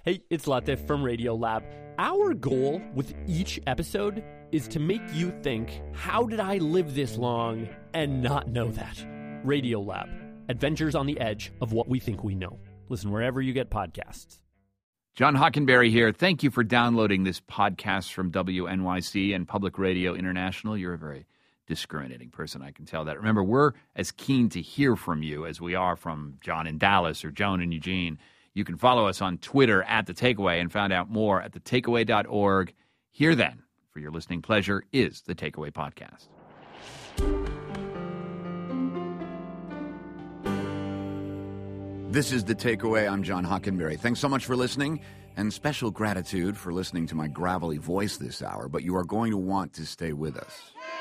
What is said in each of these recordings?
Hey, it's Latif from Radiolab. Our goal with each episode is to make you think, how did I live this long and not know that? Radiolab, adventures on the edge of what we think we know. Listen wherever you get podcasts. John Hockenberry here. Thank you for downloading this podcast from WNYC and Public Radio International. You're a very discriminating person, I can tell that. Remember, we're as keen to hear from you as we are from John in Dallas or Joan in Eugene. You can follow us on Twitter at The Takeaway and find out more at thetakeaway.org. Here then, for your listening pleasure, is The Takeaway Podcast. This is The Takeaway. I'm John Hockenberry. Thanks so much for listening, and special gratitude for listening to my gravelly voice this hour, but you are going to want to stay with us.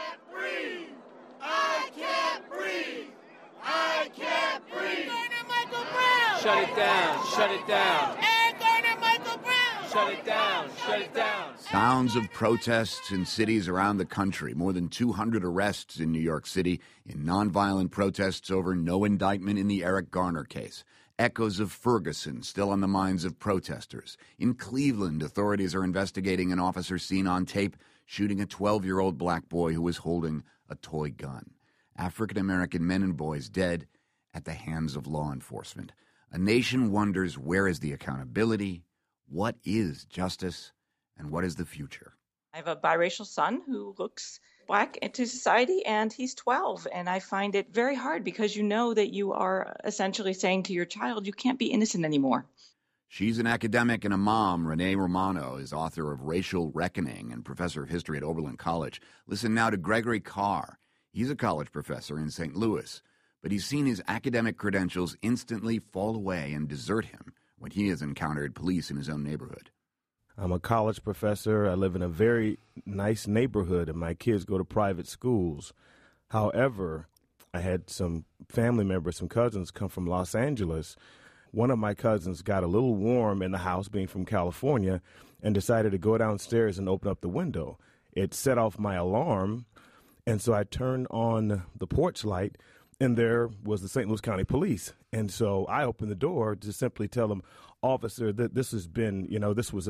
Shut it down, shut it down. Eric Garner, Michael Brown. Shut it down, shut it down. Sounds of protests in cities around the country. More than 200 arrests in New York City in nonviolent protests over no indictment in the Eric Garner case. Echoes of Ferguson still on the minds of protesters. In Cleveland, authorities are investigating an officer seen on tape shooting a 12-year-old black boy who was holding a toy gun. African-American men and boys dead at the hands of law enforcement. A nation wonders, where is the accountability, what is justice, and what is the future? I have a biracial son who looks black into society, and he's 12. And I find it very hard because you know that you are essentially saying to your child, you can't be innocent anymore. She's an academic and a mom. Renee Romano is author of Racial Reckoning and professor of history at Oberlin College. Listen now to Gregory Carr. He's a college professor in St. Louis, but he's seen his academic credentials instantly fall away and desert him when he has encountered police in his own neighborhood. I'm a college professor. I live in a very nice neighborhood, and my kids go to private schools. However, I had some family members, some cousins come from Los Angeles. One of my cousins got a little warm in the house, being from California, and decided to go downstairs and open up the window. It set off my alarm, and so I turned on the porch light, and there was the St. Louis County Police. And so I opened the door to simply tell them, officer, that this has been, this was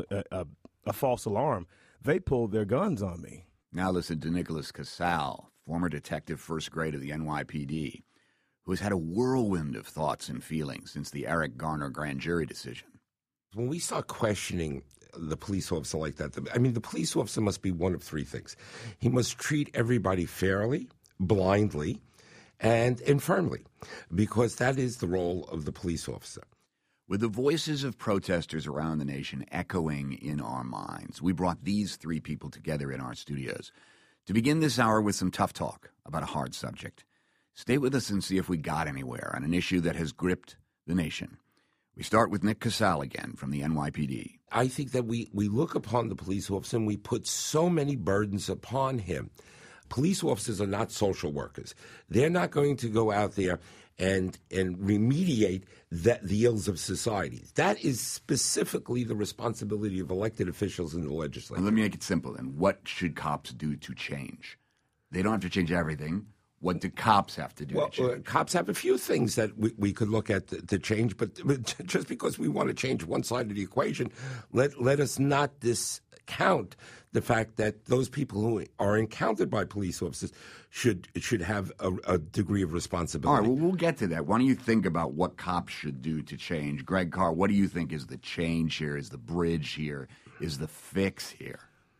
a false alarm. They pulled their guns on me. Now listen to Nicholas Casal, former detective first grade of the NYPD, who has had a whirlwind of thoughts and feelings since the Eric Garner grand jury decision. When we start questioning the police officer like that, the police officer must be one of three things. He must treat everybody fairly, blindly, and firmly, because that is the role of the police officer. With the voices of protesters around the nation echoing in our minds, we brought these three people together in our studios to begin this hour with some tough talk about a hard subject. Stay with us and see if we got anywhere on an issue that has gripped the nation. We start with Nick Casal again from the NYPD. I think that we look upon the police officer and we put so many burdens upon him. Police officers are not social workers. They're not going to go out there and remediate the ills of society. That is specifically the responsibility of elected officials in the legislature. Let me make it simple then. What should cops do to change? They don't have to change everything. What do cops have to do to change? Cops have a few things that we could look at to change, but just because we want to change one side of the equation, let us not discount the fact that those people who are encountered by police officers should have a degree of responsibility. All right, well, we'll get to that. Why don't you think about what cops should do to change? Greg Carr, what do you think is the change here, is the bridge here, is the fix here?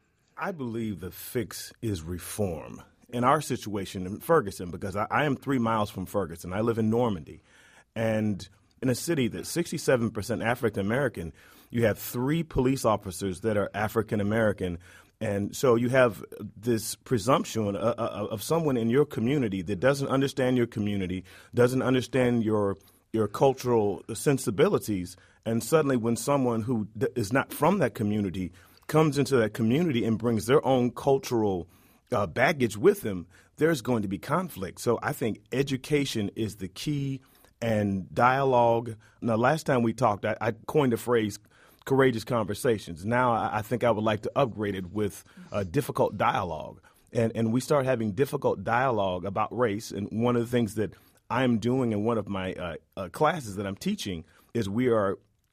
I believe the fix is reform. In our situation in Ferguson, because I am 3 miles from Ferguson, I live in Normandy, and in a city that's 67% African American, you have 3 police officers that are African American, and so you have this presumption of someone in your community that doesn't understand your community, doesn't understand your cultural sensibilities, and suddenly when someone who is not from that community comes into that community and brings their own cultural baggage with them, there's going to be conflict. So I think education is the key, and dialogue. Now, last time we talked, I coined the phrase courageous conversations. Now I think I would like to upgrade it with difficult dialogue. And we start having difficult dialogue about race. And one of the things that I'm doing in one of my classes that I'm teaching is we are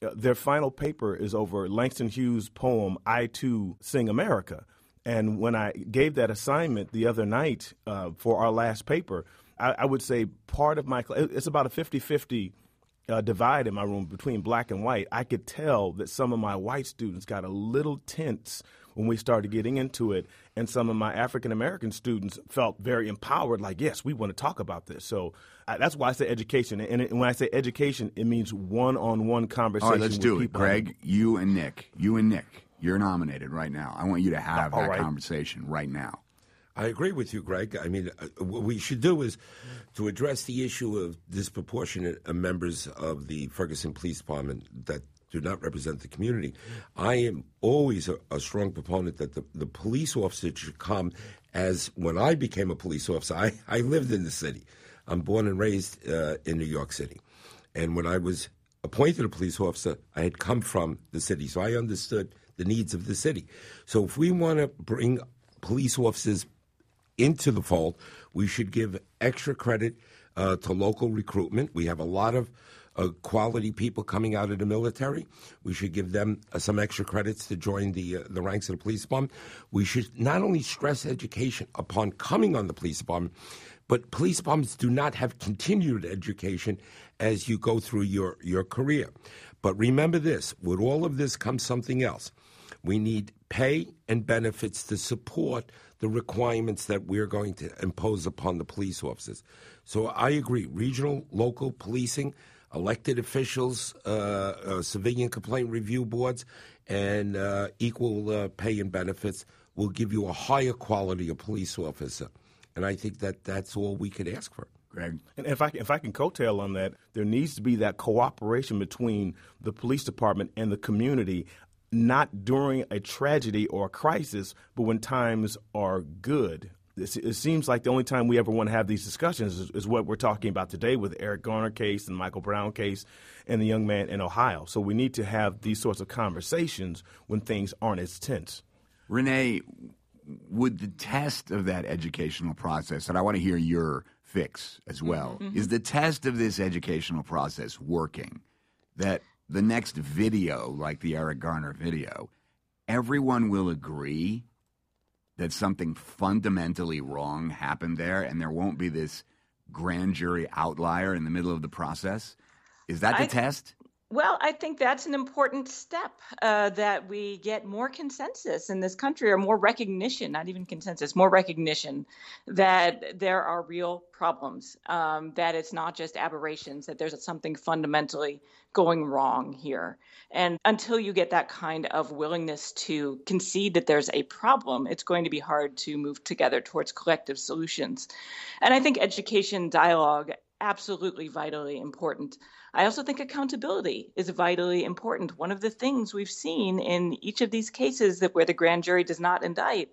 their final paper is over Langston Hughes' poem, I Too Sing America. And when I gave that assignment the other night for our last paper, I would say part of my class, it's about a 50-50 divide in my room between black and white. I could tell that some of my white students got a little tense when we started getting into it, and some of my African-American students felt very empowered, like, yes, we want to talk about this. So that's why I say education. And when I say education, it means one-on-one conversation. All right, let's do it. People. Greg, you and Nick, you're nominated right now. I want you to have that conversation right now. I agree with you, Greg. I mean, what we should do is to address the issue of disproportionate members of the Ferguson Police Department that do not represent the community. I am always a strong proponent that the police officer should come as when I became a police officer, I lived in the city. I'm born and raised in New York City. And when I was appointed a police officer, I had come from the city, so I understood the needs of the city. So if we want to bring police officers into the fold, we should give extra credit to local recruitment. We have a lot of quality people coming out of the military. We should give them some extra credits to join the ranks of the police department. We should not only stress education upon coming on the police department, but police departments do not have continued education as you go through your career. But remember this, with all of this comes something else. We need pay and benefits to support the requirements that we're going to impose upon the police officers. So I agree, regional, local policing, elected officials, civilian complaint review boards, and equal pay and benefits will give you a higher quality of police officer. And I think that's all we could ask for. Greg? And if I can coattail on that, there needs to be that cooperation between the police department and the community, not during a tragedy or a crisis, but when times are good. It seems like the only time we ever want to have these discussions is what we're talking about today with the Eric Garner case and Michael Brown case and the young man in Ohio. So we need to have these sorts of conversations when things aren't as tense. Renee, would the test of that educational process, and I want to hear your fix as well, is the test of this educational process working? That the next video, like the Eric Garner video, everyone will agree that something fundamentally wrong happened there and there won't be this grand jury outlier in the middle of the process? Is that the test? Well, I think that's an important step, that we get more consensus in this country, or more recognition, not even consensus, more recognition that there are real problems, that it's not just aberrations, that there's something fundamentally going wrong here. And until you get that kind of willingness to concede that there's a problem, it's going to be hard to move together towards collective solutions. And I think education dialogue, absolutely vitally important. I also think accountability is vitally important. One of the things we've seen in each of these cases that where the grand jury does not indict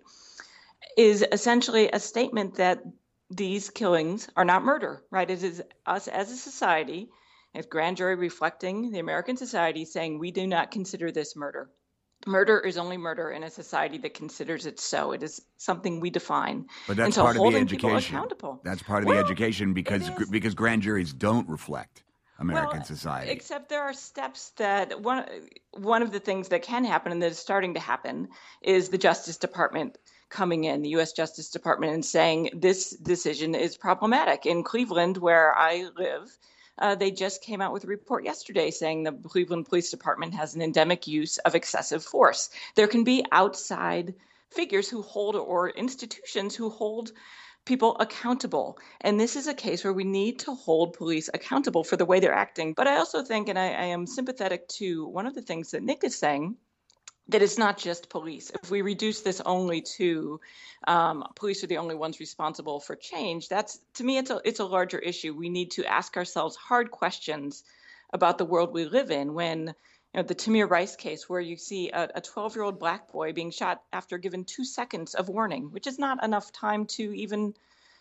is essentially a statement that these killings are not murder, right? It is us as a society, as grand jury reflecting the American society, saying we do not consider this murder. Murder is only murder in a society that considers it so. It is something we define. But that's part of the education. That's part of the education because grand juries don't reflect American society. Except there are steps that one of the things that can happen and that is starting to happen is the Justice Department coming in, the U.S. Justice Department, and saying this decision is problematic. In Cleveland, where I live, they just came out with a report yesterday saying the Cleveland Police Department has an endemic use of excessive force. There can be outside figures who hold, or institutions who hold, people accountable. And this is a case where we need to hold police accountable for the way they're acting. But I also think, and I am sympathetic to one of the things that Nick is saying, that it's not just police. If we reduce this only to police are the only ones responsible for change, that's, to me, it's a larger issue. We need to ask ourselves hard questions about the world we live in. When the Tamir Rice case, where you see a 12-year-old black boy being shot after given 2 seconds of warning, which is not enough time to even.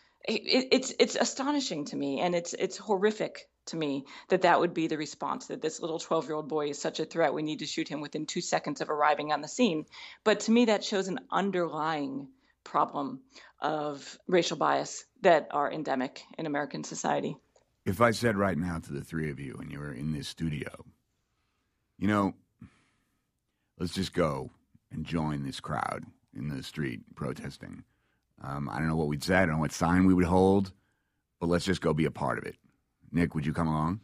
It's astonishing to me, and it's horrific to me that would be the response, that this little 12-year-old boy is such a threat, we need to shoot him within 2 seconds of arriving on the scene. But to me, that shows an underlying problem of racial bias that are endemic in American society. If I said right now to the three of you, and you were in this studio, You know, let's just go and join this crowd in the street protesting. I don't know what we'd say. I don't know what sign we would hold, but let's just go be a part of it. Nick, would you come along?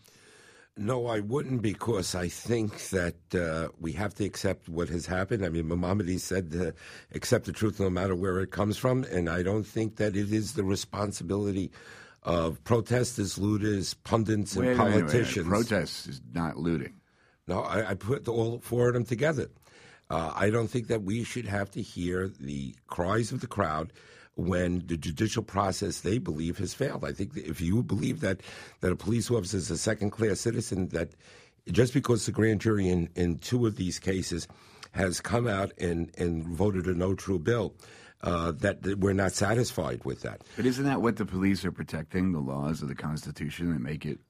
No, I wouldn't, because I think that we have to accept what has happened. I mean, Maimonides said accept the truth no matter where it comes from, and I don't think that it is the responsibility of protesters, looters, pundits, and politicians. Protest is not looting. No, I put all four of them together. I don't think that we should have to hear the cries of the crowd when the judicial process they believe has failed. I think that if you believe that a police officer is a second-class citizen, that just because the grand jury in two of these cases has come out and voted a no true bill, that we're not satisfied with that. But isn't that what the police are protecting, the laws of the Constitution that make it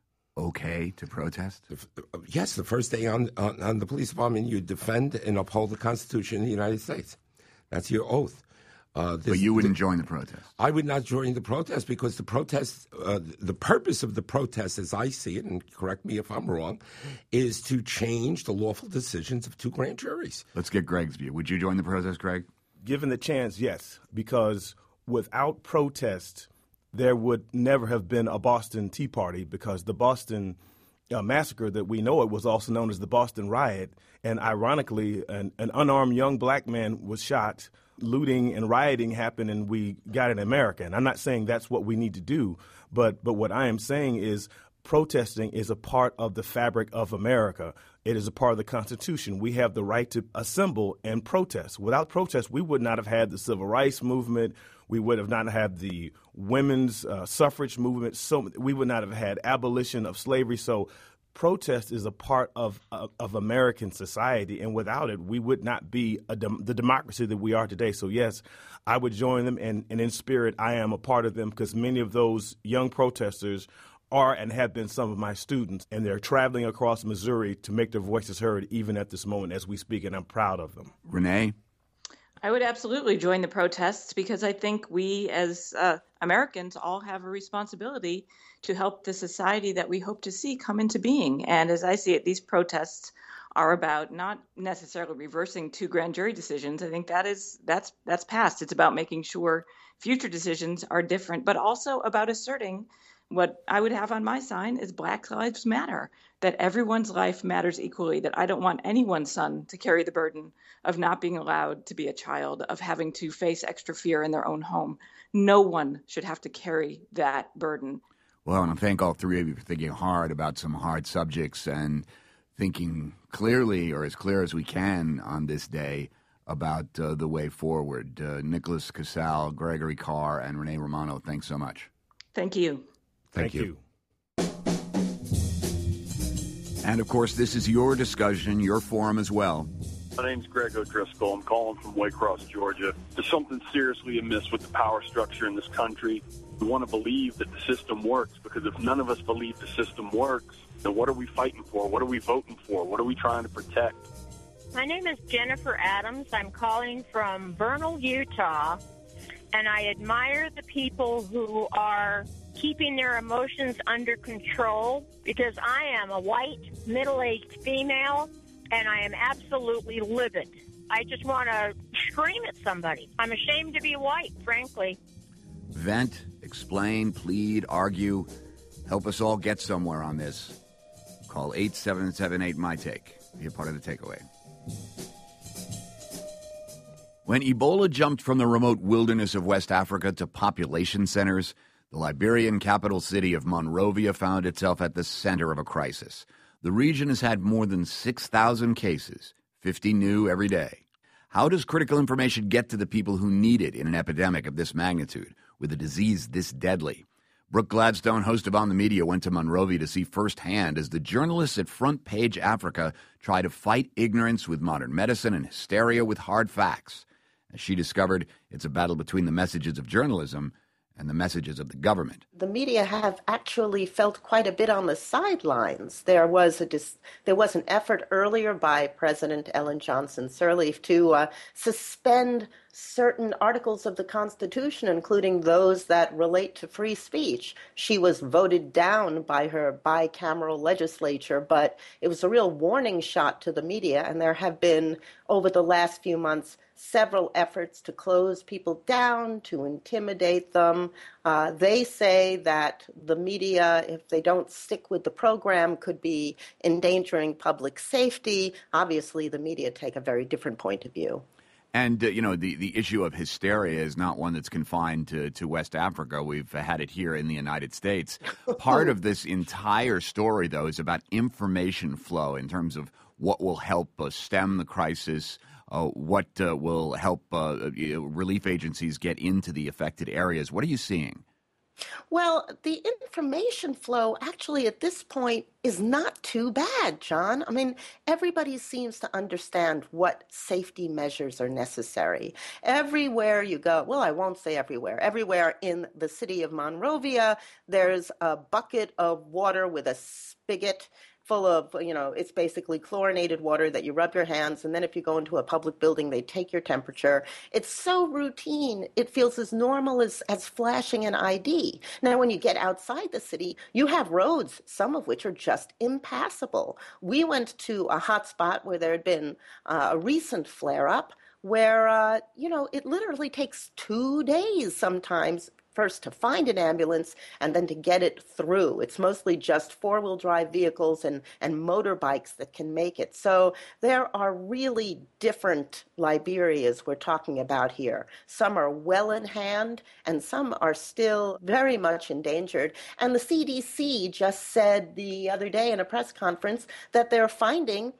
okay to protest? Yes, the first day on the police department, you defend and uphold the Constitution of the United States. That's your oath. But you wouldn't join the protest? I would not join the protest, because the protest, the purpose of the protest, as I see it, and correct me if I'm wrong, is to change the lawful decisions of two grand juries. Let's get Greg's view. Would you join the protest, Greg? Given the chance, yes, because without protest, there would never have been a Boston Tea Party, because the Boston massacre that we know it was also known as the Boston Riot. And ironically, an unarmed young black man was shot. Looting and rioting happened, and we got in America. And I'm not saying that's what we need to do, but what I am saying is protesting is a part of the fabric of America. It is a part of the Constitution. We have the right to assemble and protest. Without protest, we would not have had the civil rights movement. We would have not had the women's suffrage movement. So we would not have had abolition of slavery. So protest is a part of American society, and without it, we would not be the democracy that we are today. So, yes, I would join them, and in spirit, I am a part of them, because many of those young protesters are and have been some of my students, and they're traveling across Missouri to make their voices heard even at this moment as we speak, and I'm proud of them. Renee? I would absolutely join the protests, because I think we as Americans all have a responsibility to help the society that we hope to see come into being. And as I see it, these protests are about not necessarily reversing two grand jury decisions. I think that's past. It's about making sure future decisions are different, but also about asserting what I would have on my sign is Black Lives Matter, that everyone's life matters equally, that I don't want anyone's son to carry the burden of not being allowed to be a child, of having to face extra fear in their own home. No one should have to carry that burden. Well, and I thank all three of you for thinking hard about some hard subjects and thinking clearly, or as clear as we can on this day, about the way forward. Nicholas Casal, Gregory Carr, and Renee Romano, thanks so much. Thank you. Thank you. And, of course, this is your discussion, your forum as well. My name's Greg O'Driscoll. I'm calling from Waycross, Georgia. There's something seriously amiss with the power structure in this country. We want to believe that the system works, because if none of us believe the system works, then what are we fighting for? What are we voting for? What are we trying to protect? My name is Jennifer Adams. I'm calling from Vernal, Utah, and I admire the people who are keeping their emotions under control, because I am a white, middle-aged female, and I am absolutely livid. I just want to scream at somebody. I'm ashamed to be white, frankly. Vent, explain, plead, argue. Help us all get somewhere on this. Call 8778-MY-TAKE. Be a part of the takeaway. When Ebola jumped from the remote wilderness of West Africa to population centers, the Liberian capital city of Monrovia found itself at the center of a crisis. The region has had more than 6,000 cases, 50 new every day. How does critical information get to the people who need it in an epidemic of this magnitude, with a disease this deadly? Brooke Gladstone, host of On the Media, went to Monrovia to see firsthand as the journalists at Front Page Africa try to fight ignorance with modern medicine and hysteria with hard facts. As she discovered, it's a battle between the messages of journalism and the messages of the government. The media have actually felt quite a bit on the sidelines. There was an effort earlier by President Ellen Johnson Sirleaf to suspend certain articles of the Constitution, including those that relate to free speech. She was voted down by her bicameral legislature, but it was a real warning shot to the media, and there have been, over the last few months, several efforts to close people down, to intimidate them. They say that the media, if they don't stick with the program, could be endangering public safety. Obviously, the media take a very different point of view. And, the issue of hysteria is not one that's confined to West Africa. We've had it here in the United States. Part of this entire story, though, is about information flow in terms of what will help stem the crisis, what will help relief agencies get into the affected areas. What are you seeing? Well, the information flow actually at this point is not too bad, John. I mean, everybody seems to understand what safety measures are necessary. Everywhere you go, well, I won't say everywhere in the city of Monrovia, there's a bucket of water with a spigot full of, it's basically chlorinated water that you rub your hands, and then if you go into a public building, they take your temperature. It's so routine, it feels as normal as flashing an ID. Now, when you get outside the city, you have roads, some of which are just impassable. We went to a hot spot where there had been a recent flare-up where, it literally takes 2 days sometimes first to find an ambulance and then to get it through. It's mostly just four-wheel drive vehicles and motorbikes that can make it. So there are really different Liberias we're talking about here. Some are well in hand and some are still very much endangered. And the CDC just said the other day in a press conference that they're finding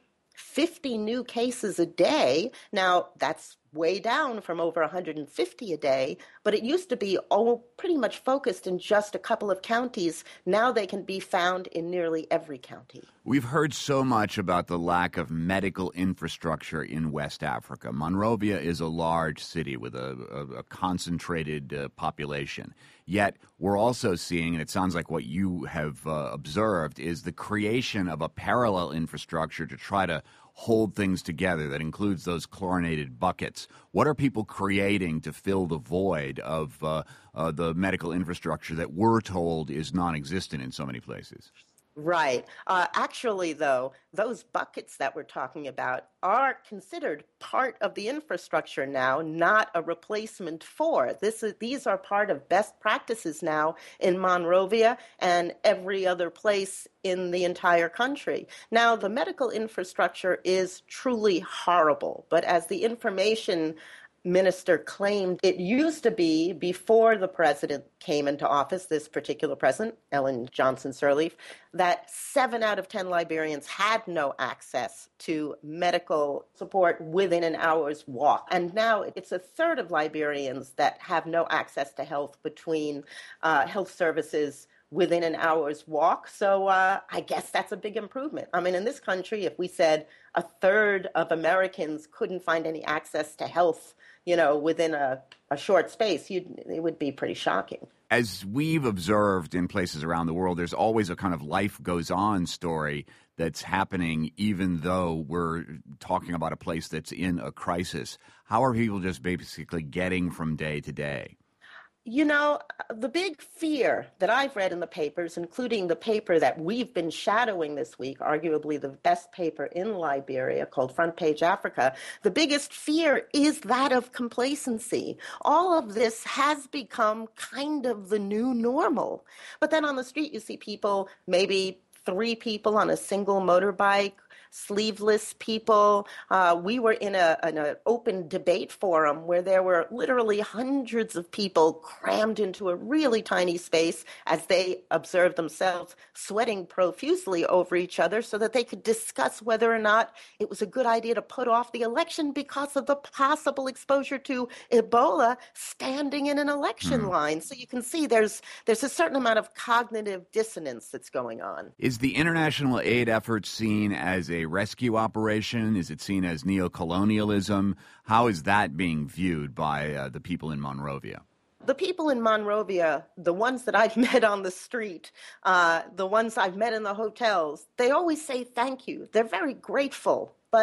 50 new cases a day. Now, that's way down from over 150 a day, but it used to be pretty much focused in just a couple of counties. Now they can be found in nearly every county. We've heard so much about the lack of medical infrastructure in West Africa. Monrovia is a large city with a concentrated population. Yet we're also seeing, and it sounds like what you have observed, is the creation of a parallel infrastructure to try to hold things together that includes those chlorinated buckets. What are people creating to fill the void of the medical infrastructure that we're told is non-existent in so many places? Right. Actually, though, those buckets that we're talking about are considered part of the infrastructure now, not a replacement for. These are part of best practices now in Monrovia and every other place in the entire country. Now, the medical infrastructure is truly horrible, but as the information minister claimed, it used to be before the president came into office, this particular president, Ellen Johnson Sirleaf, that 7 out of 10 Liberians had no access to medical support within an hour's walk. And now it's a third of Liberians that have no access to health between health services within an hour's walk. So I guess that's a big improvement. I mean, in this country, if we said a third of Americans couldn't find any access to health, within a short space, it would be pretty shocking. As we've observed in places around the world, there's always a kind of life goes on story that's happening even though we're talking about a place that's in a crisis. How are people just basically getting from day to day? The big fear that I've read in the papers, including the paper that we've been shadowing this week, arguably the best paper in Liberia called Front Page Africa, the biggest fear is that of complacency. All of this has become kind of the new normal. But then on the street, you see people, maybe 3 people on a single motorbike, sleeveless people. We were in an open debate forum where there were literally hundreds of people crammed into a really tiny space as they observed themselves sweating profusely over each other so that they could discuss whether or not it was a good idea to put off the election because of the possible exposure to Ebola standing in an election line. So you can see there's a certain amount of cognitive dissonance that's going on. Is the international aid effort seen as a rescue operation? Is it seen as neocolonialism? How is that being viewed by the people in Monrovia? The people in Monrovia, the ones that I've met on the street, the ones I've met in the hotels, they always say thank you. They're very grateful. But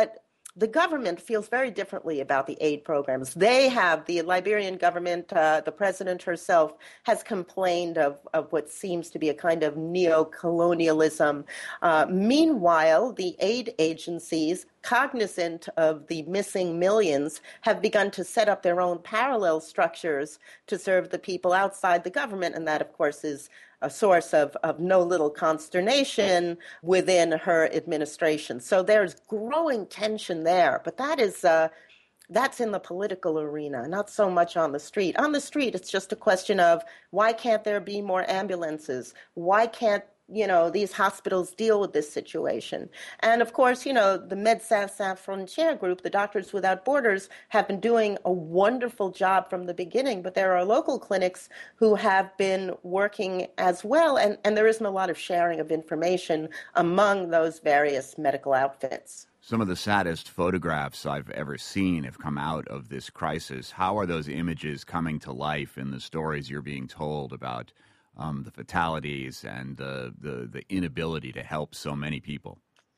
the government feels very differently about the aid programs. They have, the Liberian government, the president herself has complained of what seems to be a kind of neo-colonialism. Meanwhile, the aid agencies, cognizant of the missing millions, have begun to set up their own parallel structures to serve the people outside the government, and that, of course, is a source of no little consternation within her administration. So there's growing tension there, but that's in the political arena, not so much on the street. On the street, it's just a question of why can't there be more ambulances? Why can't these hospitals deal with this situation? And of course, the Médecins Sans Frontières group, the Doctors Without Borders, have been doing a wonderful job from the beginning, but there are local clinics who have been working as well, and there isn't a lot of sharing of information among those various medical outfits. Some of the saddest photographs I've ever seen have come out of this crisis. How are those images coming to life in the stories you're being told about the fatalities and the inability to help so many people?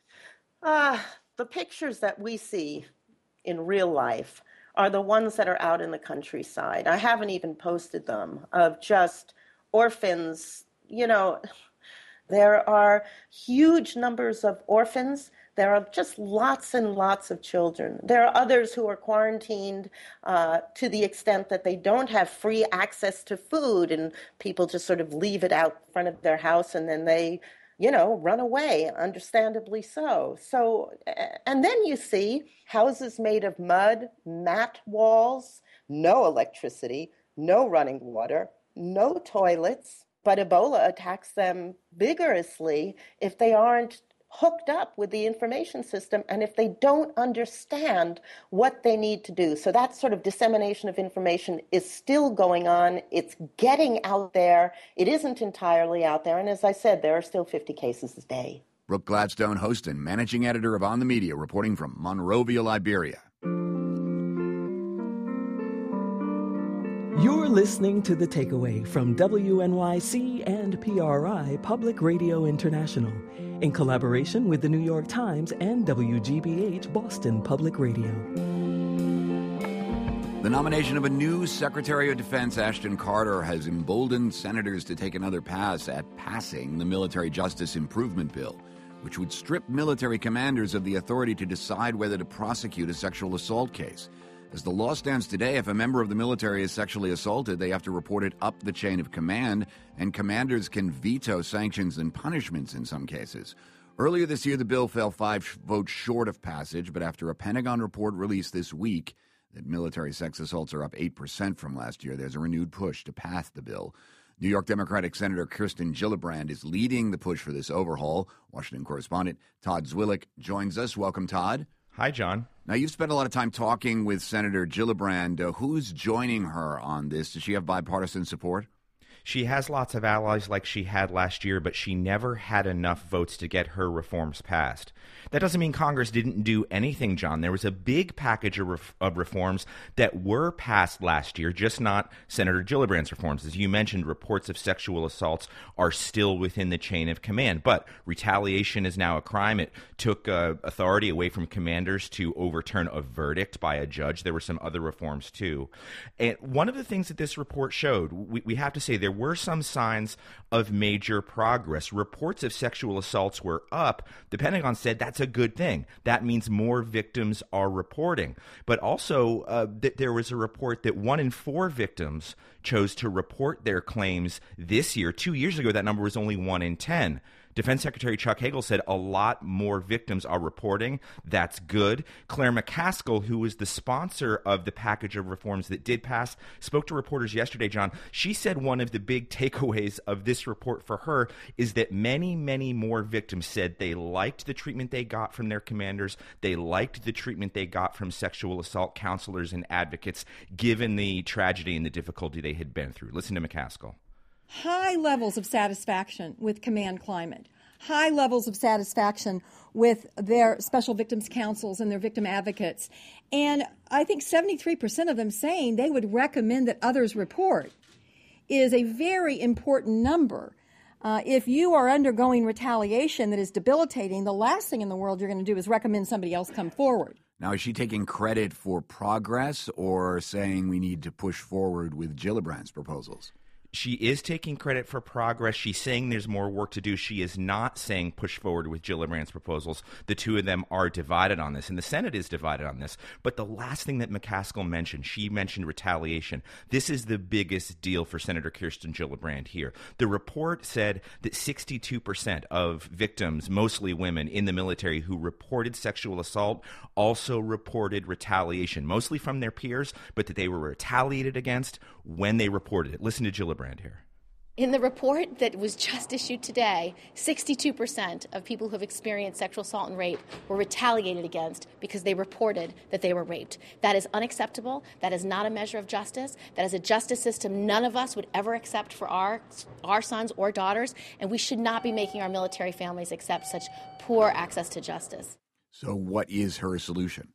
The pictures that we see in real life are the ones that are out in the countryside. I haven't even posted them, of just orphans. There are huge numbers of orphans. There are just lots and lots of children. There are others who are quarantined to the extent that they don't have free access to food, and people just sort of leave it out front of their house, and then they, run away, understandably so. And then you see houses made of mud, mat walls, no electricity, no running water, no toilets, but Ebola attacks them vigorously if they aren't hooked up with the information system and if they don't understand what they need to do. So that sort of dissemination of information is still going on. It's getting out there. It isn't entirely out there. And as I said, there are still 50 cases a day. Brooke Gladstone Hostin, managing editor of On the Media, reporting from Monrovia, Liberia. You're listening to The Takeaway from WNYC and PRI Public Radio International, in collaboration with the New York Times and WGBH Boston Public Radio. The nomination of a new Secretary of Defense, Ashton Carter, has emboldened senators to take another pass at passing the Military Justice Improvement Bill, which would strip military commanders of the authority to decide whether to prosecute a sexual assault case. As the law stands today, if a member of the military is sexually assaulted, they have to report it up the chain of command, and commanders can veto sanctions and punishments in some cases. Earlier this year, the bill fell 5 votes short of passage, but after a Pentagon report released this week that military sex assaults are up 8% from last year, there's a renewed push to pass the bill. New York Democratic Senator Kirsten Gillibrand is leading the push for this overhaul. Washington correspondent Todd Zwillich joins us. Welcome, Todd. Hi, John. Now, you've spent a lot of time talking with Senator Gillibrand. Who's joining her on this? Does she have bipartisan support? She has lots of allies like she had last year, but she never had enough votes to get her reforms passed. That doesn't mean Congress didn't do anything, John. There was a big package of reforms that were passed last year, just not Senator Gillibrand's reforms. As you mentioned, reports of sexual assaults are still within the chain of command, but retaliation is now a crime. It took authority away from commanders to overturn a verdict by a judge. There were some other reforms, too. And one of the things that this report showed, we have to say there were some signs of major progress. Reports of sexual assaults were up. The Pentagon said that's a good thing. That means more victims are reporting. But also, there was a report that 1 in 4 victims chose to report their claims this year. 2 years ago, that number was only 1 in 10. Defense Secretary Chuck Hagel said a lot more victims are reporting. That's good. Claire McCaskill, who was the sponsor of the package of reforms that did pass, spoke to reporters yesterday, John. She said one of the big takeaways of this report for her is that many, many more victims said they liked the treatment they got from their commanders. They liked the treatment they got from sexual assault counselors and advocates, given the tragedy and the difficulty they had been through. Listen to McCaskill. High levels of satisfaction with Command Climate, high levels of satisfaction with their special victims councils and their victim advocates. And I think 73% of them saying they would recommend that others report is a very important number. If you are undergoing retaliation that is debilitating, the last thing in the world you're going to do is recommend somebody else come forward. Now, is she taking credit for progress or saying we need to push forward with Gillibrand's proposals? She is taking credit for progress. She's saying there's more work to do. She is not saying push forward with Gillibrand's proposals. The two of them are divided on this, and the Senate is divided on this. But the last thing that McCaskill mentioned, she mentioned retaliation. This is the biggest deal for Senator Kirsten Gillibrand here. The report said that 62% of victims, mostly women in the military who reported sexual assault, also reported retaliation, mostly from their peers, but that they were retaliated against when they reported it. Listen to Gillibrand here. In the report that was just issued today, 62% of people who have experienced sexual assault and rape were retaliated against because they reported that they were raped. That is unacceptable. That is not a measure of justice. That is a justice system none of us would ever accept for our sons or daughters, and we should not be making our military families accept such poor access to justice. So what is her solution?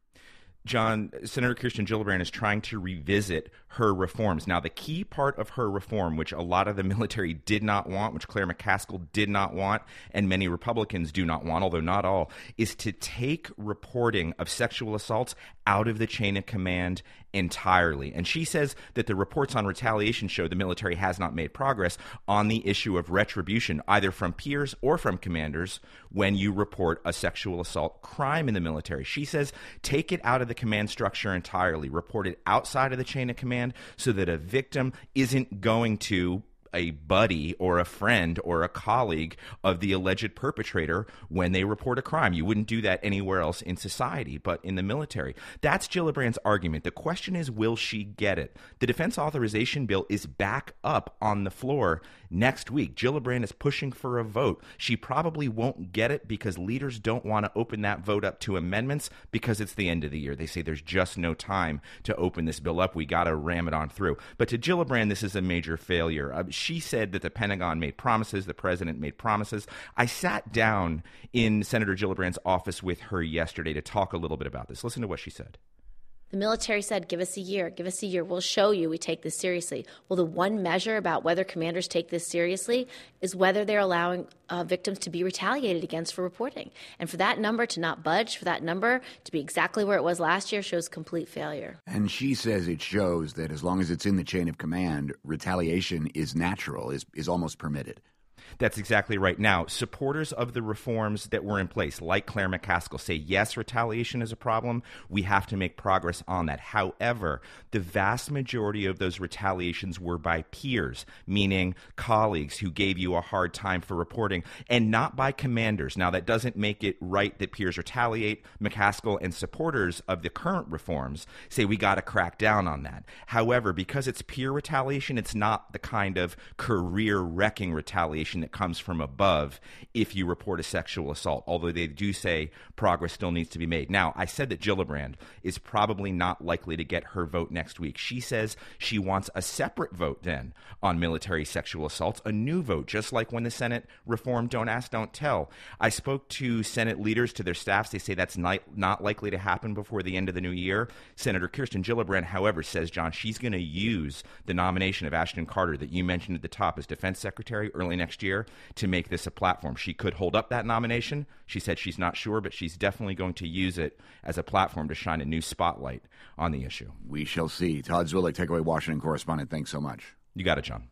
John, Senator Kirsten Gillibrand is trying to revisit her reforms. Now, the key part of her reform, which a lot of the military did not want, which Claire McCaskill did not want, and many Republicans do not want, although not all, is to take reporting of sexual assaults out of the chain of command entirely. And she says that the reports on retaliation show the military has not made progress on the issue of retribution, either from peers or from commanders, when you report a sexual assault crime in the military. She says take it out of the command structure entirely, report it outside of the chain of command so that a victim isn't going to a buddy or a friend or a colleague of the alleged perpetrator when they report a crime. You wouldn't do that anywhere else in society, but in the military. That's Gillibrand's argument. The question is, will she get it? The defense authorization bill is back up on the floor next week. Gillibrand is pushing for a vote. She probably won't get it because leaders don't want to open that vote up to amendments because it's the end of the year. They say there's just no time to open this bill up. We got to ram it on through. But to Gillibrand, this is a major failure. She said that the Pentagon made promises, the president made promises. I sat down in Senator Gillibrand's office with her yesterday to talk a little bit about this. Listen to what she said. The military said, give us a year, we'll show you we take this seriously. Well, the one measure about whether commanders take this seriously is whether they're allowing victims to be retaliated against for reporting. And for that number to not budge, for that number to be exactly where it was last year, shows complete failure. And she says it shows that as long as it's in the chain of command, retaliation is natural, is almost permitted. That's exactly right. Now, supporters of the reforms that were in place, like Claire McCaskill, say, yes, retaliation is a problem. We have to make progress on that. However, the vast majority of those retaliations were by peers, meaning colleagues who gave you a hard time for reporting, and not by commanders. Now, that doesn't make it right that peers retaliate. McCaskill and supporters of the current reforms say we got to crack down on that. However, because it's peer retaliation, it's not the kind of career-wrecking retaliation that comes from above if you report a sexual assault, although they do say progress still needs to be made. Now, I said that Gillibrand is probably not likely to get her vote next week. She says she wants a separate vote then on military sexual assaults, a new vote, just like when the Senate reformed Don't Ask, Don't Tell. I spoke to Senate leaders, to their staffs. They say that's not likely to happen before the end of the new year. Senator Kirsten Gillibrand, however, says, John, she's going to use the nomination of Ashton Carter that you mentioned at the top as defense secretary early next year to make this a platform. She could hold up that nomination. She said she's not sure, but she's definitely going to use it as a platform to shine a new spotlight on the issue. We shall see. Todd Zwillich, Takeaway Washington correspondent, thanks so much. You got it, John.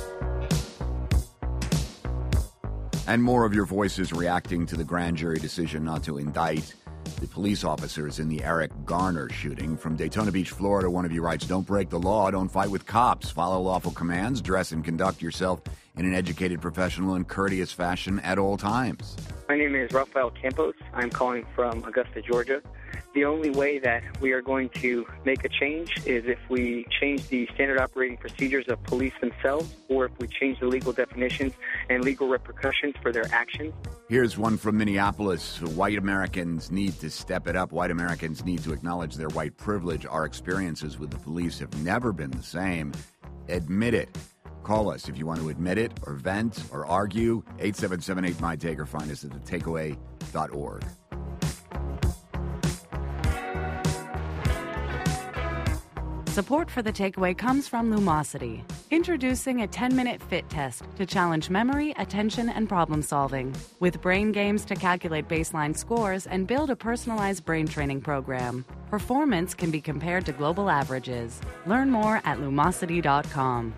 And more of your voices reacting to the grand jury decision not to indict the police officers in the Eric Garner shooting. From Daytona Beach, Florida, one of you writes, don't break the law, don't fight with cops, follow lawful commands, dress and conduct yourself in an educated, professional, and courteous fashion at all times. My name is Rafael Campos. I'm calling from Augusta, Georgia. The only way that we are going to make a change is if we change the standard operating procedures of police themselves, or if we change the legal definitions and legal repercussions for their actions. Here's one from Minneapolis. White Americans need to step it up. White Americans need to acknowledge their white privilege. Our experiences with the police have never been the same. Admit it. Call us if you want to admit it or vent or argue. 877-8-MY-TAKE or find us at thetakeaway.org. Support for The Takeaway comes from Lumosity, introducing a 10-minute fit test to challenge memory, attention, and problem solving, with brain games to calculate baseline scores and build a personalized brain training program. Performance can be compared to global averages. Learn more at Lumosity.com.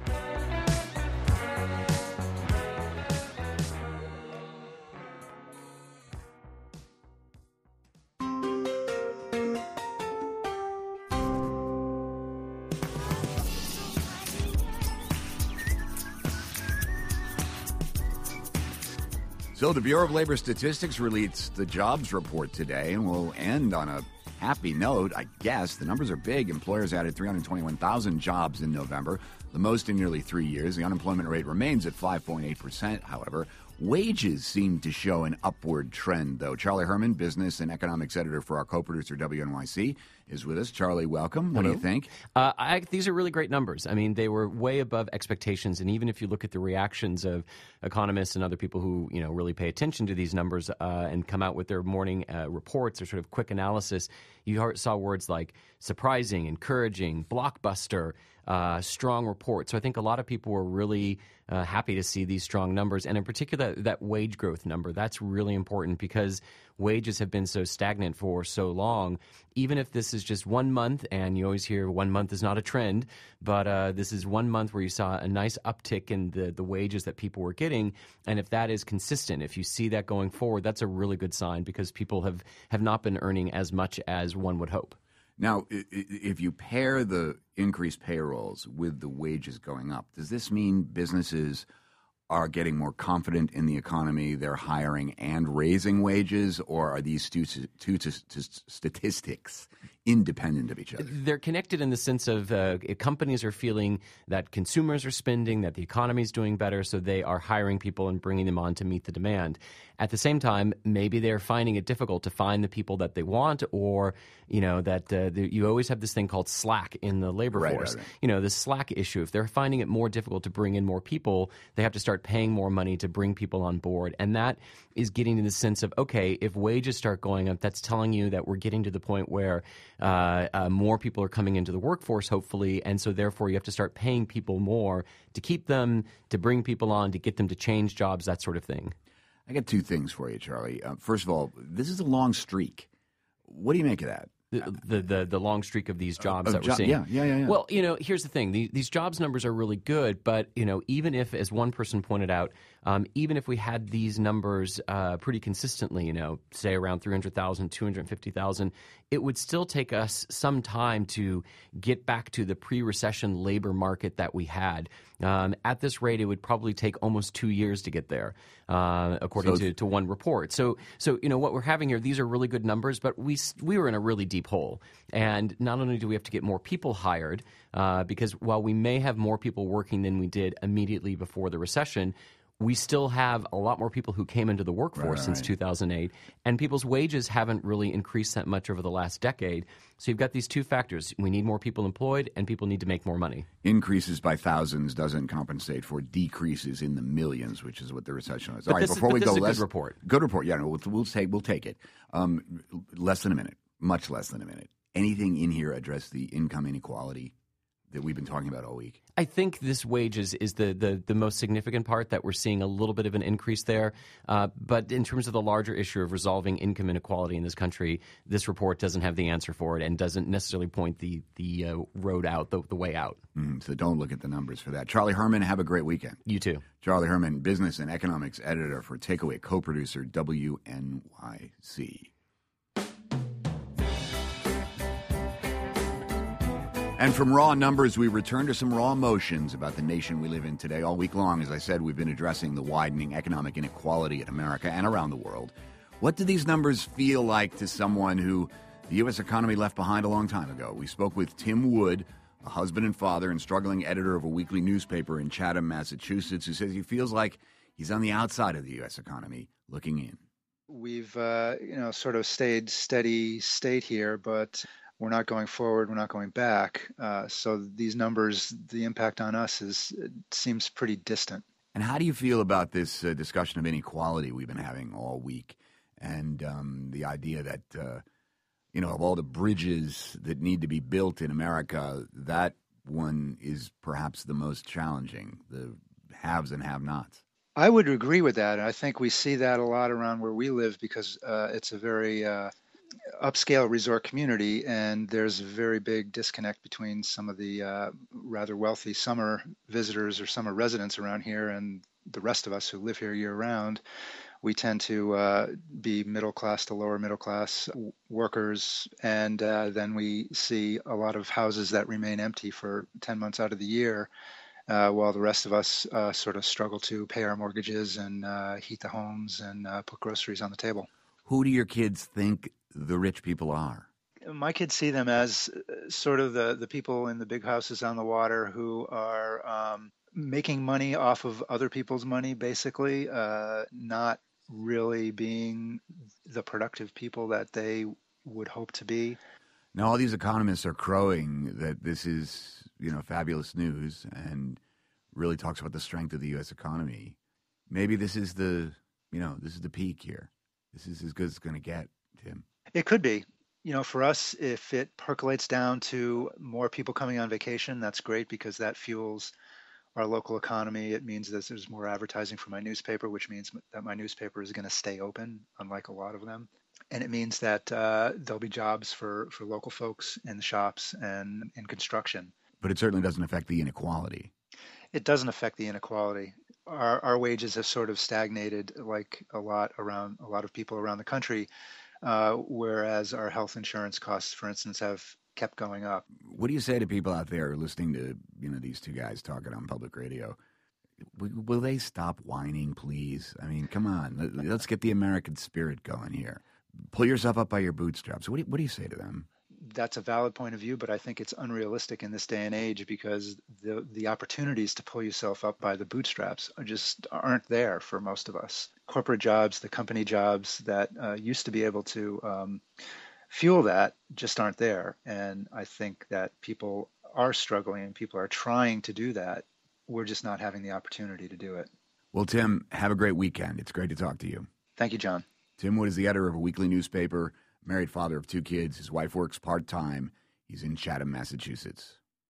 So the Bureau of Labor Statistics released the jobs report today, and we'll end on a happy note, I guess. The numbers are big. Employers added 321,000 jobs in November, the most in nearly 3 years. The unemployment rate remains at 5.8%, however. Wages seem to show an upward trend, though. Charlie Herman, business and economics editor for our co-producer WNYC, is with us. Charlie, welcome. What do you think? These are really great numbers. I mean, they were way above expectations, and even if you look at the reactions of economists and other people who really pay attention to these numbers and come out with their morning reports or sort of quick analysis, you saw words like surprising, encouraging, blockbuster, strong report. So I think a lot of people were really happy to see these strong numbers, and in particular that wage growth number. That's really important because wages have been so stagnant for so long. Even if this is just 1 month, and you always hear 1 month is not a trend, but this is 1 month where you saw a nice uptick in the wages that people were getting, and if that is consistent, if you see that going forward, that's a really good sign because people have not been earning as much as one would hope. Now, if you pair the increased payrolls with the wages going up, does this mean businesses are getting more confident in the economy, they're hiring and raising wages, or are these two statistics independent of each other? They're connected in the sense of companies are feeling that consumers are spending, that the economy is doing better, so they are hiring people and bringing them on to meet the demand. At the same time, maybe they're finding it difficult to find the people that they want, or that you always have this thing called slack in the labor force. Right. The slack issue. If they're finding it more difficult to bring in more people, they have to start paying more money to bring people on board. And that is getting to the sense of, okay, if wages start going up, that's telling you that we're getting to the point where more people are coming into the workforce, hopefully, and so therefore you have to start paying people more to keep them, to bring people on, to get them to change jobs, that sort of thing. I got two things for you, Charlie. First of all, this is a long streak. What do you make of that? The long streak of these jobs that we're seeing. Yeah. Well, here's the thing. These jobs numbers are really good, but, even if, as one person pointed out, even if we had these numbers pretty consistently, say around 300,000, 250,000, it would still take us some time to get back to the pre-recession labor market that we had. At this rate, it would probably take almost 2 years to get there, according to one report. So what we're having here, these are really good numbers, but we were in a really deep hole. And not only do we have to get more people hired, because while we may have more people working than we did immediately before the recession, we still have a lot more people who came into the workforce since 2008, and people's wages haven't really increased that much over the last decade. So you've got these two factors. We need more people employed, and people need to make more money. Increases by thousands doesn't compensate for decreases in the millions, which is what the recession is. But All right, before we go, good report. Good report. Yeah, no, we'll take it. Less than a minute, much less than a minute. Anything in here address the income inequality that we've been talking about all week? I think this wages is the most significant part, that we're seeing a little bit of an increase there. But in terms of the larger issue of resolving income inequality in this country, this report doesn't have the answer for it and doesn't necessarily point the road out, the way out. So don't look at the numbers for that. Charlie Herman, have a great weekend. You too. Charlie Herman, business and economics editor for Takeaway, co-producer WNYC. And from raw numbers, we return to some raw emotions about the nation we live in today. All week long, as I said, we've been addressing the widening economic inequality in America and around the world. What do these numbers feel like to someone who the U.S. economy left behind a long time ago? We spoke with Tim Wood, a husband and father and struggling editor of a weekly newspaper in Chatham, Massachusetts, who says he feels like he's on the outside of the U.S. economy looking in. We've, sort of stayed steady state here, but we're not going forward. We're not going back. So these numbers, the impact on us seems pretty distant. And how do you feel about this discussion of inequality we've been having all week, and the idea that Of all the bridges that need to be built in America, that one is perhaps the most challenging, the haves and have-nots. I would agree with that. I think we see that a lot around where we live because it's a very upscale resort community, and there's a very big disconnect between some of the rather wealthy summer visitors or summer residents around here and the rest of us who live here year-round. We tend to be middle class to lower middle class workers, and then we see a lot of houses that remain empty for 10 months out of the year, while the rest of us sort of struggle to pay our mortgages and heat the homes and put groceries on the table. Who do your kids think the rich people are? My kids see them as sort of the people in the big houses on the water who are making money off of other people's money, basically, not really being the productive people that they would hope to be. Now, all these economists are crowing that this is, fabulous news and really talks about the strength of the U.S. economy. Maybe this is the peak here. This is as good as it's going to get, Tim. It could be. For us, if it percolates down to more people coming on vacation, that's great because that fuels our local economy. It means that there's more advertising for my newspaper, which means that my newspaper is going to stay open, unlike a lot of them. And it means that there'll be jobs for local folks in the shops and in construction. But it certainly doesn't affect the inequality. It doesn't affect the inequality. Our wages have sort of stagnated like a lot of people around the country, whereas our health insurance costs, for instance, have kept going up. What do you say to people out there listening to these two guys talking on public radio? Will they stop whining, please? I mean, come on, let's get the American spirit going here. Pull yourself up by your bootstraps. What do you say to them? That's a valid point of view, but I think it's unrealistic in this day and age because the opportunities to pull yourself up by the bootstraps aren't there for most of us. Corporate jobs, the company jobs that used to be able to fuel that just aren't there. And I think that people are struggling and people are trying to do that. We're just not having the opportunity to do it. Well, Tim, have a great weekend. It's great to talk to you. Thank you, John. Tim Wood is the editor of a weekly newspaper, married father of 2 kids. His wife works part-time. He's in Chatham, Massachusetts.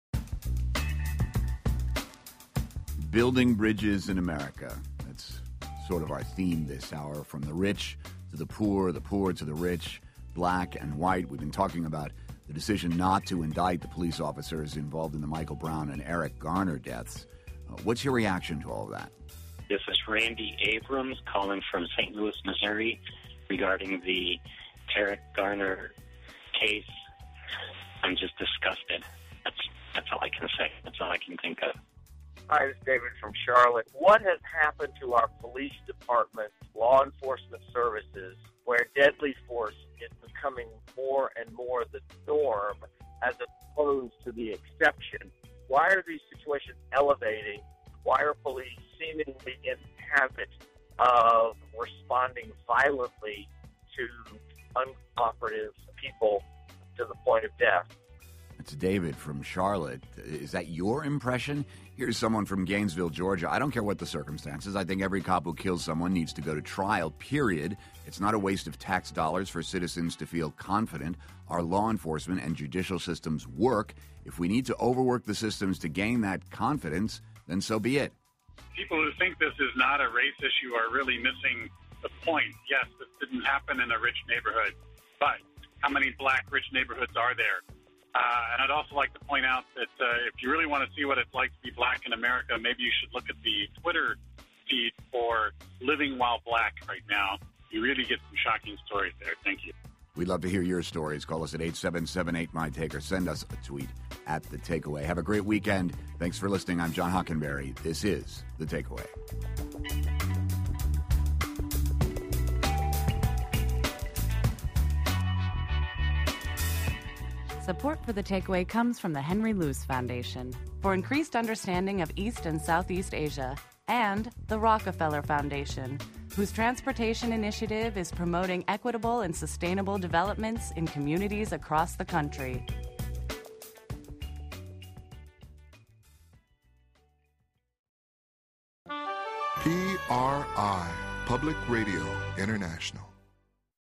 Building bridges in America. That's sort of our theme this hour, from the rich to the poor to the rich, black and white. We've been talking about the decision not to indict the police officers involved in the Michael Brown and Eric Garner deaths. What's your reaction to all of that? This is Randy Abrams calling from St. Louis, Missouri, regarding the Eric Garner case. I'm just disgusted. That's all I can say. That's all I can think of. Hi, this is David from Charlotte. What has happened to our police department, law enforcement services, where deadly force is becoming more and more the norm as opposed to the exception? Why are these situations elevating? Why are police seemingly in habit of responding violently to uncooperative people to the point of death? It's David from Charlotte. Is that your impression? Here's someone from Gainesville, Georgia. I don't care what the circumstances. I think every cop who kills someone needs to go to trial, period. It's not a waste of tax dollars for citizens to feel confident our law enforcement and judicial systems work. If we need to overwork the systems to gain that confidence, then so be it. People who think this is not a race issue are really missing the point. Yes, this didn't happen in a rich neighborhood, but how many black rich neighborhoods are there? And I'd also like to point out that if you really want to see what it's like to be black in America, maybe you should look at the Twitter feed for Living While Black right now. You really get some shocking stories there. Thank you. We'd love to hear your stories. Call us at 877-8MY-TAKE or send us a tweet at The Takeaway. Have a great weekend. Thanks for listening. I'm John Hockenberry. This is The Takeaway. Support for The Takeaway comes from the Henry Luce Foundation for increased understanding of East and Southeast Asia, and the Rockefeller Foundation, whose transportation initiative is promoting equitable and sustainable developments in communities across the country. PRI, Public Radio International.